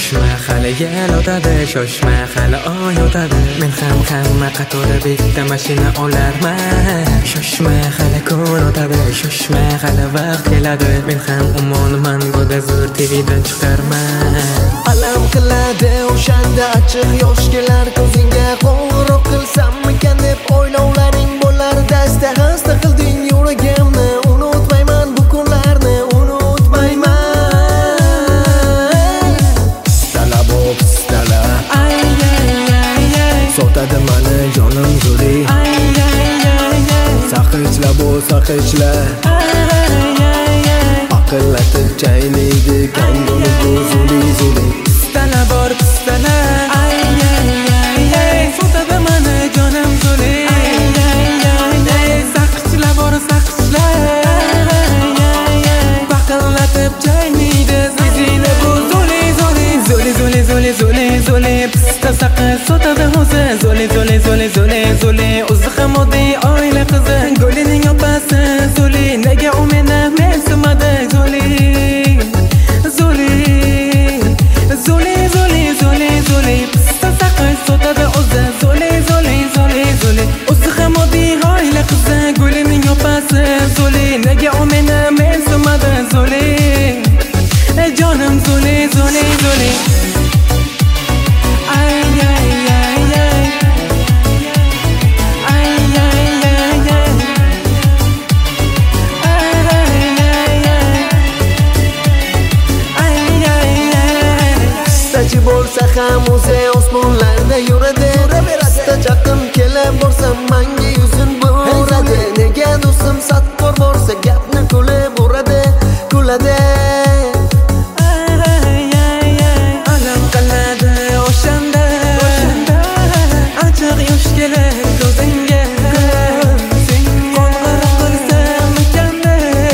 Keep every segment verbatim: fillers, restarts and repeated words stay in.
shoshma hali yil o'tadi, shoshma hali oy o'tadi. Men ham hamma qatori bitta mashina olarman. Shoshma hali kun o'tadi, shoshma hali vaqt keladi. Men ham umonman, go'da zo'r T V'dan chiqarman. Alam qiladi o'shanda achchiq yosh kelar ko'zingga. Qo'ng'iroq qilsammikan deb o'ylovlaring bo'lar. Dasta hasta qilding yuragimni, unutmayman bu kunlarni, unutmayman. Stala bo'p stala, Ay ay ay ay, sotadi mani jonim zo'ri. ay ay ay ay, Saqichla bu saqichla, ay ay ay, aqillatib chaynaydi kanguni bu zo'ri zo'ri. pistala bor pistala, ay ay ay ay, sotadi mani jonim zo'ri. Ay ay ay ay, saqichla bor saqichla, ay ay ay, baqillatib chaynaydi zizina bu zo'ri zo'ri. Zo'ri zo'ri zo'ri zo'ri zo'ri, pista saqich sotadi o'zi. Zo'ri zo'ri zo'ri zo'ri zo'ri, o'zi ham oddiy oila qizi. Golining opasi zo'ri, nega u meni mensimadi zo'ri. Zo'ri zo'ri zo'ri zo'ri zo'ri, pista saqich sotadi o'zi. Zo'ri zo'ri zo'ri zo'ri, o'zi ham oddiy oila qizi. Golining opasi zo'ri, nega u meni mensimadi zo'ri. Jonim zo'ri zo'ri zo'ri. Ay ay ay ay, ay ay ay ay, ay ay ay. Pistachi bo'lsa ham o'zi osmonlarda yuradi. Pista chaqim kelib borsam menga yuzin buradi. Nega do'stim sattor borsa gapni kulib uradi, kuladi. Ay ay ay, alam qiladi o'shanda, o'shanda achchiq yosh kelar ko'zingga. Qo'ng'iroq qilsammikan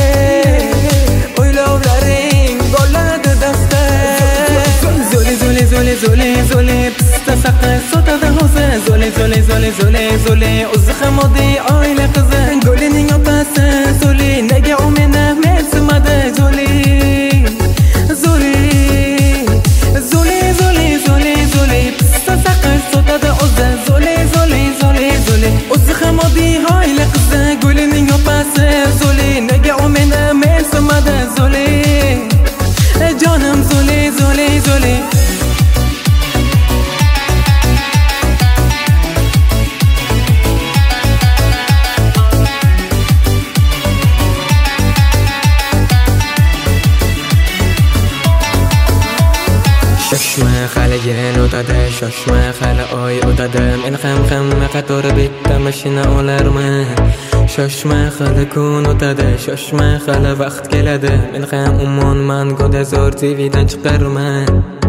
o'ylovlaring bo'ladi dasta. Zo'li zo'li zo'li zo'li zo'li, pista saqich sotadi o'zi. Zo'li zo'li zo'li zo'li zo'li, o'zi ham oddiy oila qizi. Golining opasi zo'li, nega u meni mensimadi zo'li. Zo'li zo'li zo'li zo'li zo'li, pista saqich sotadi o'zi. Zo'li zo'li zo'li zo'li, o'zi ham oddiy oila qizi. Golining opasi zo'li, nega u meni mensimadi zo'li. Jonim zo'li zo'li zo'li. Shoshma hali yil o'tadi, shoshma hali oy o'tadi. Men ham hamma qatori bitta mashina olarman. Shoshma hali kun o'tadi, shoshma hali vaqt keladi. Men ham umonman, go'da zo'r T V'dan chiqarman.